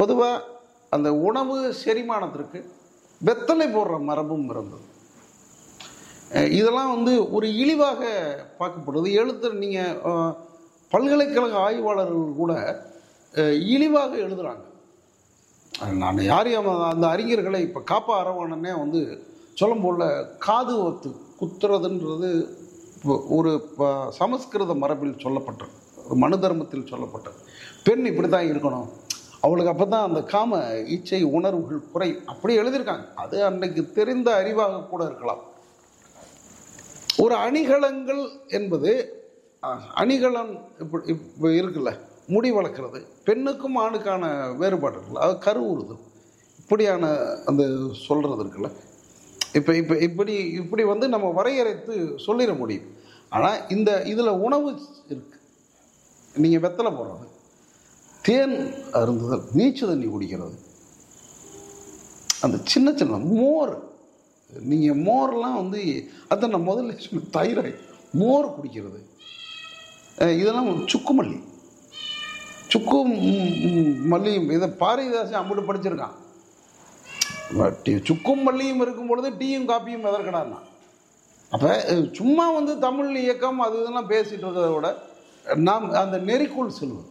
பொதுவாக அந்த உணவு செரிமானத்திற்கு வெத்தலை போடுற மரபும் இருந்தது. இதெல்லாம் வந்து ஒரு இழிவாக பார்க்கப்படுது. நீங்கள் பல்கலைக்கழக ஆய்வாளர்கள் கூட இழிவாக எழுதுகிறாங்க. நான் யாரையும் அந்த அறிஞர்களை இப்போ காப்பா அரவணனே வந்து சொல்லும் போல காது ஒத்து குத்துறதுன்றது ஒரு சமஸ்கிருத மரபில் சொல்லப்பட்டது, மனு தர்மத்தில் சொல்லப்பட்டது. பெண் இப்படி தான் இருக்கணும், அவளுக்கு அப்போ தான் அந்த காம இச்சை உணர்வுகள் குறை, அப்படி எழுதியிருக்காங்க. அது அன்னைக்கு தெரிந்த அறிவாக கூட இருக்கலாம். ஒரு அணிகலன்கள் என்பது அணிகலன் இப்போ இருக்குல்ல, முடி வளர்க்குறது, பெண்ணுக்கும் ஆணுக்கான வேறுபாடு இருக்குல்ல, அது கருவுறுது, இப்படியான அந்த சொல்கிறது இருக்குல்ல. இப்போ இப்போ இப்படி இப்படி வந்து நம்ம வரையறைத்து சொல்லிட முடியும். ஆனால் இதில் உணவு இருக்கு. நீங்கள் வெத்தலை போடுறது, தேன் அருந்துதல், நீச்சு தண்ணி குடிக்கிறது, அந்த சின்ன சின்ன மோர், நீங்கள் மோர்லாம் வந்து அதை நான் முதல்ல சொன்ன தைராய்டு, மோர் குடிக்கிறது, இதெல்லாம் சுக்குமல்லி, சுக்கு மல்லியும், இதை பாரதிதாசன் அம்புட்டு படிச்சிருக்கான். சுக்கும் மல்லியும் இருக்கும் பொழுது டீயும் காப்பியும் எதற்கடான்னா. அப்போ சும்மா வந்து தமிழ் இயக்கம் அது இதெல்லாம் பேசிகிட்டு இருக்கிறத விட நாம் அந்த நெறிக்குள் செல்வது.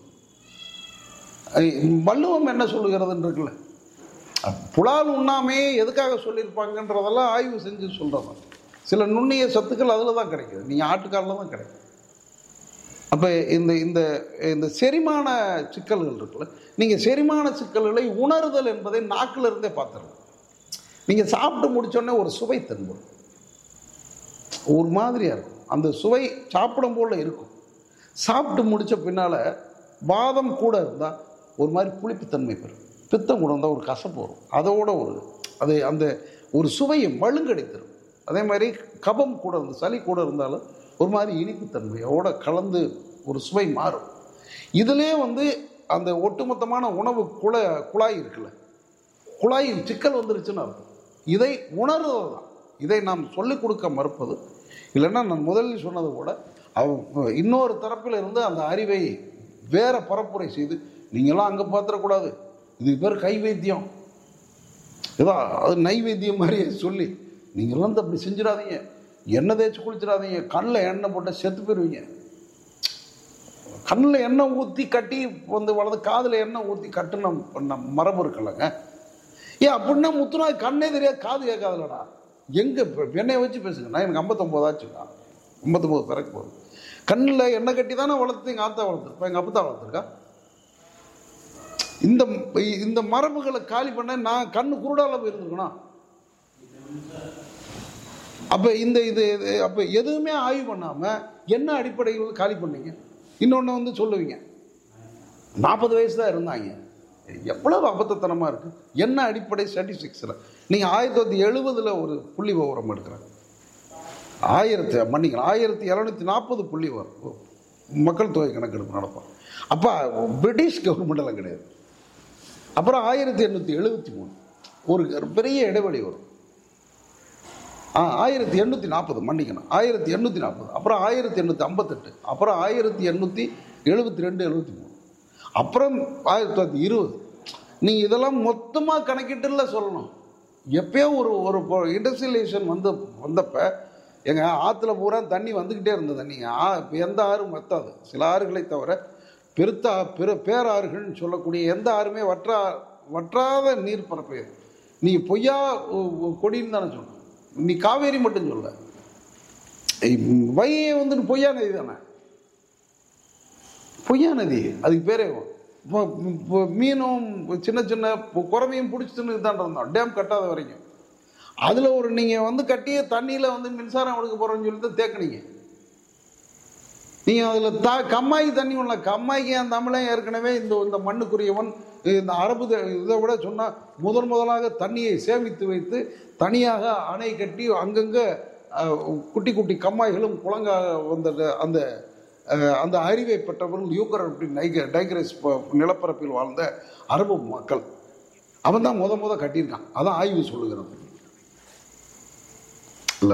வள்ளுவம் என்ன சொல்லுகிறதுன்னு இருக்குல்ல, புலால் உண்ணாமையே எதுக்காக சொல்லியிருப்பாங்கன்றதெல்லாம் ஆய்வு செஞ்சு சொல்கிறோம். சில நுண்ணிய சத்துக்கள் அதில் தான் கிடைக்குது, நீங்கள் ஆட்டுக்காலில் தான் கிடைக்கும். அப்போ இந்த இந்த இந்த செரிமான சிக்கல்கள் இருக்குல்ல, நீங்கள் செரிமான சிக்கல்களை உணர்தல் என்பதை நாக்கில் இருந்தே பார்த்துருங்க. நீங்கள் சாப்பிட்டு முடிச்சோடனே ஒரு சுவை தென்படும், ஒரு மாதிரியாக இருக்கும். அந்த சுவை சாப்பிடும் போல இருக்கும். சாப்பிட்டு முடித்த பின்னால் வாதம் கூட இருந்தால் ஒரு மாதிரி புளிப்புத்தன்மை பெறும், பித்தம் கூட இருந்தால் ஒரு கசப்பு வரும், அதோட அது அந்த ஒரு சுவையை மழுங்கடித்தரும். அதே மாதிரி கபம் கூட இருந்து, சளி கூட இருந்தாலும் ஒரு மாதிரி இனிப்புத்தன்மையோட கலந்து ஒரு சுவை மாறும். இதிலே வந்து அந்த ஒட்டுமொத்தமான உணவு குழாய் இருக்குல்ல, குழாயில் சிக்கல் வந்துருச்சுன்னு அர்த்தம். இதை உணர்வது தான். இதை நாம் சொல்லிக் கொடுக்க மறுப்பது இல்லைன்னா, நான் முதலில் சொன்னது கூட இன்னொரு தரப்பில் இருந்து அந்த அறிவை வேற பரப்புரை செய்து, நீங்களாம் அங்கே பார்த்துடக்கூடாது, இது பேர் கை வைத்தியம், ஏதோ அது நைவேத்தியம் மாதிரியே சொல்லி நீங்களாம் அப்படி செஞ்சிடாதீங்க, எண்ணெய் தேய்ச்சி குளிச்சிடாதீங்க, கண்ணில் எண்ணெய் போட்டால் செத்து போயிடுவீங்க, கண்ணில் எண்ணெய் ஊற்றி கட்டி வந்து வலது காதில் எண்ணெய் ஊற்றி கட்டுன மரபு இருக்கலங்க. ஏன் அப்படின்னா முத்துனா கண்ணே தெரியாது, காது கேட்காதுலடா. எங்கே எண்ணெயை வச்சு பேசுங்க, நான் எனக்கு 59 ஆச்சுக்கா, 59 பிறகு போகுது. கண்ணில் எண்ணெய் கட்டி தானே வளர்த்து எங்கள் ஆத்தா வளர்த்துருப்பா, எங்கள் அப்பத்தா வளர்த்துருக்கா. இந்த மரபுகளை காலி பண்ண நான் கண்ணு குருடால போயிருந்துருக்கணும். அப்போ அப்போ எதுவுமே ஆய்வு பண்ணாமல் என்ன அடிப்படையில் காலி பண்ணீங்க? இன்னொன்று வந்து சொல்லுவீங்க 40 வயசு தான் இருந்தாங்க, எவ்வளவு அபத்தத்தனமாக இருக்குது. என்ன அடிப்படை ஸ்டாட்டிஸ்டிக்ஸில் நீங்கள் 1970 ஒரு புள்ளி விவரம் எடுக்கிறேன், 1740 புள்ளி வரும் மக்கள் தொகை கணக்கெடுப்பு நடப்போம். அப்போ பிரிட்டிஷ் கவர்மெண்டெல்லாம் கிடையாது. அப்புறம் 1873 ஒரு பெரிய இடைவெளி வரும். 1840 மன்னிக்கணும், 1840, அப்புறம் 1858, அப்புறம் 1872, 73, அப்புறம் 1920. நீங்கள் இதெல்லாம் மொத்தமாக கணக்கிட்டுல சொல்லணும். எப்பயோ ஒரு இண்டஸ்ட்ரியலைசேஷன் வந்தப்போ எங்கள் ஆற்றுல பூரா தண்ணி வந்துக்கிட்டே இருந்தது. நீங்கள் எந்த ஆறும் வற்றாது, சில ஆறுகளை தவிர பேராறுகள்னு சொல்லக்கூடிய எந்த ஆறுமே வற்றாத நீர் பரப்பு. நீங்கள் பொய்யா கொடின்னு தானே சொல்லணும், நீ காவேரி மட்டும் சொல்ல, வையை வந்து பொய்யா நதி தானே, பொய்யா நதி, அதுக்கு பேரே. மீனும் சின்ன சின்ன குறவையும் பிடிச்சின்னு தான் இருந்தோம் டேம் கட்டாத வரைக்கும். அதில் நீங்கள் வந்து கட்டிய தண்ணியில் வந்து மின்சாரம் எடுக்க போகிறோன்னு சொல்லிட்டு தேக்கினீங்க. நீங்கள் அதில் கம்மாய்க்கு தண்ணி ஒன்றா, கம்மாய்க்கு என் தமிழன் ஏற்கனவே இந்த மண்ணுக்குரியவன், இந்த அரபு இதை விட சொன்னால் முதலாக தண்ணியை சேமித்து வைத்து தனியாக அணை கட்டி அங்கங்கே குட்டி குட்டி கம்மாய்களும் குளங்காக வந்த அந்த அறிவை பெற்றவர்கள் யூக்கரட் டைக்ரஸ் நிலப்பரப்பில் வாழ்ந்த அரபு மக்கள். அவன் தான் கட்டியிருக்கான். அதான் ஆய்வு சொல்லுகிறது, இல்லை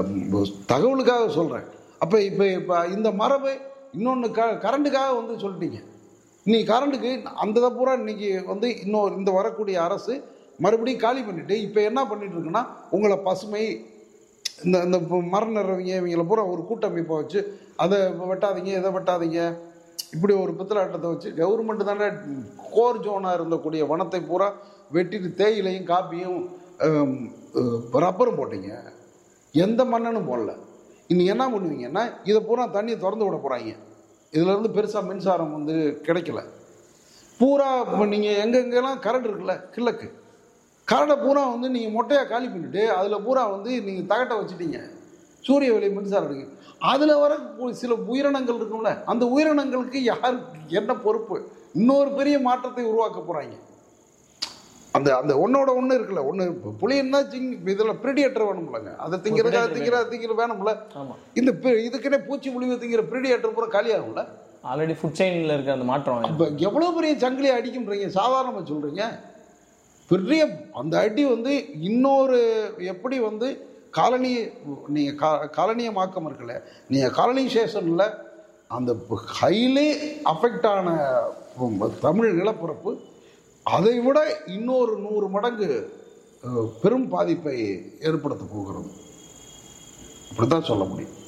தகவலுக்காக சொல்கிறேன். அப்போ இந்த மரபை இன்னொன்று கரண்ட்டுக்காக வந்து சொல்லிட்டீங்க. இன்னைக்கு கரண்ட்டுக்கு அந்த பூரா இன்னைக்கு வந்து இன்னும் இந்த வரக்கூடிய அரசு மறுபடியும் காலி பண்ணிட்டு இப்போ என்ன பண்ணிட்டு இருக்குன்னா உங்களை பசுமை இந்த இந்த மரம் நடுறவங்க இவங்களை பூரா ஒரு கூட்டமைப்பை வச்சு அதை வெட்டாதீங்க இதை வெட்டாதீங்க இப்படி ஒரு பித்தலாட்டத்தை வச்சு கவர்மெண்ட் தானே கோர் ஜோனாக இருந்தக்கூடிய வனத்தை பூரா வெட்டிட்டு தேயிலையும் காப்பியும் ரப்பரும் போட்டீங்க, எந்த மன்னனும் போடல. இன்னைக்கு என்ன பண்ணுவீங்கன்னா இதை பூரா தண்ணியை திறந்து விட போகிறாங்க. இதுலேருந்து பெருசாக மின்சாரம் வந்து கிடைக்கல. பூரா நீங்கள் எங்கெங்கெல்லாம் கரண்ட் இருக்குல்ல கிழக்கு கரண்டை பூரா வந்து நீங்கள் மொட்டையாக காலி பண்ணிவிட்டு அதில் பூரா வந்து நீங்கள் தகட்டை வச்சுட்டீங்க, சூரிய ஒளி மின்சாரம் இருக்குது. அதில் வர சில உயிரினங்கள் இருக்கும்ல, அந்த உயிரினங்களுக்கு யாருக்கு என்ன பொறுப்பு? இன்னொரு பெரிய மாற்றத்தை உருவாக்க போகிறாங்க. அந்த அந்த ஒன்னோட ஒன்று இருக்குல்ல, ஒன்று புலின்னா இதில் ப்ரிடியேட்டர் வேணும்லங்க, அதை திங்கிறது வேணும்ல. இந்த இதுக்குன்னே பூச்சி புலிவை திங்கிற ப்ரிடியேட்டர் பூரா காலியாகும்ல. ஆல்ரெடி ஃபுட் செயினில் இருக்க அந்த மாற்றம் இப்போ எவ்வளோ பெரிய சங்கிலியை அடிக்கும்ன்றீங்க, சாதாரணமாக சொல்கிறீங்க. பெரிய அந்த அடி வந்து இன்னொரு எப்படி வந்து காலனி நீங்கள் காலனியமாக்கம் இருக்குல்ல, நீங்கள் காலனைசேஷனில் அந்த ஹைலி அஃபெக்ட் ஆன தமிழ் நிலப்பரப்பு அதை விட இன்னொரு 100 மடங்கு பெரும் பாதிப்பை ஏற்படுத்த போகிறது. அப்படித்தான் சொல்ல முடியும்.